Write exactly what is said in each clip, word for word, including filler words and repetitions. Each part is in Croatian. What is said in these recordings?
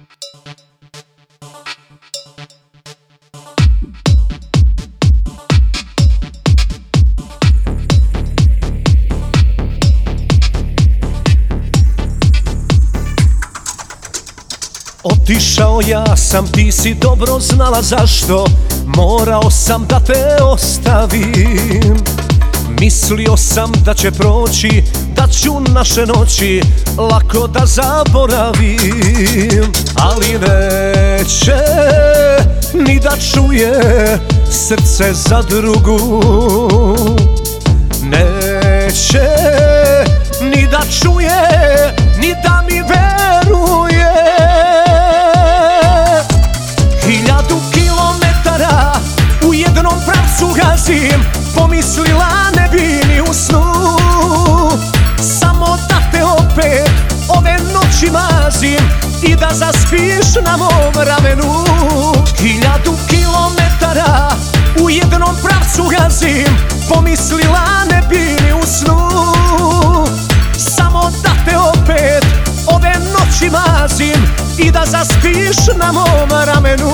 Otišao ja sam, ti si dobro znala zašto. Morao sam da te ostavim. Mislio sam da će proći, da ću naše noći lako da zaboravim. Ali neće ni da čuje srce za drugu. Neće ni da čuje, ni da mi veruje. Hiljadu kilometara u jednom pravcu gazim, pomislila ne bi ni u snu. Samo da te opet ove noći mazim i da zaspiš na mom ramenu. Hiljadu kilometara u jednom pravcu gazim, pomislila ne bi ni u snu. Samo da te opet ove noći mazim i da zaspiš na mom ramenu.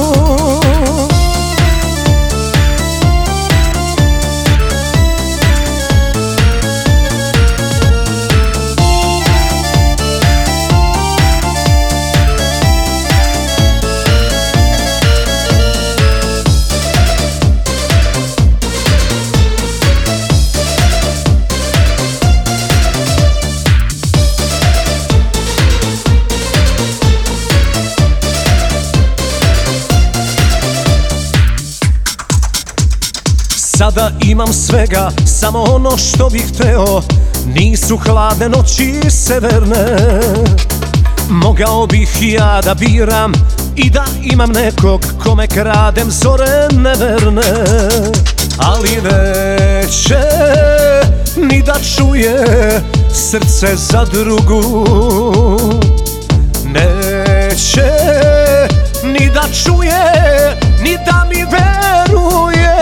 Sada imam svega, samo ono što bih hteo. Nisu hladne noći severne. Mogao bih ja da biram i da imam nekog kome kradem zore neverne. Ali neće ni da čuje srce za drugu. Neće ni da čuje, ni da mi veruje.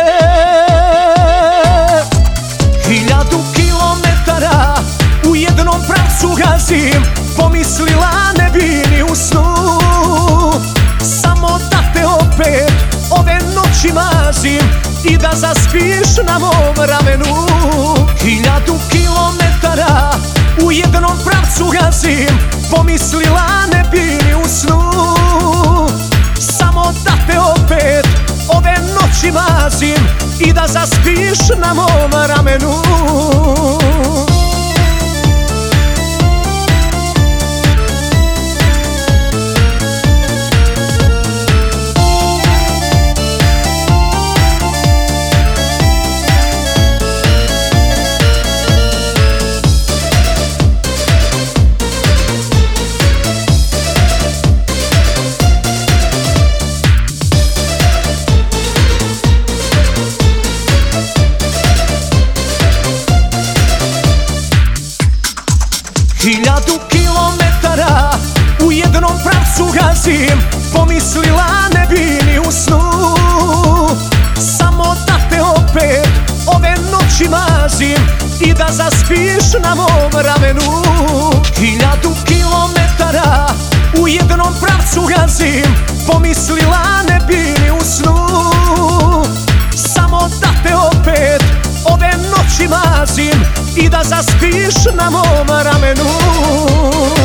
Hiljadu kilometara u jednom pravcu gazim, pomislila ne bi ni u snu. Samo da te opet ove noći mazim i da zaspiš na mom ramenu. Hiljadu kilometara u jednom pravcu gazim, pomislila ne bi ni u snu. Samo da te opet ove noći mazim i da zaspiš na mom ramenu. Hiljadu kilometara u jednom pravcu gazim, pomislila ne bi ni u snu. Samo da te opet ove noći mazim i da zaspiš na mom ramenu. Hiljadu kilometara u jednom pravcu gazim, pomislila ne bi ni u snu. Samo da te opet ove noći mazim i da zaspiš na mom ramenu.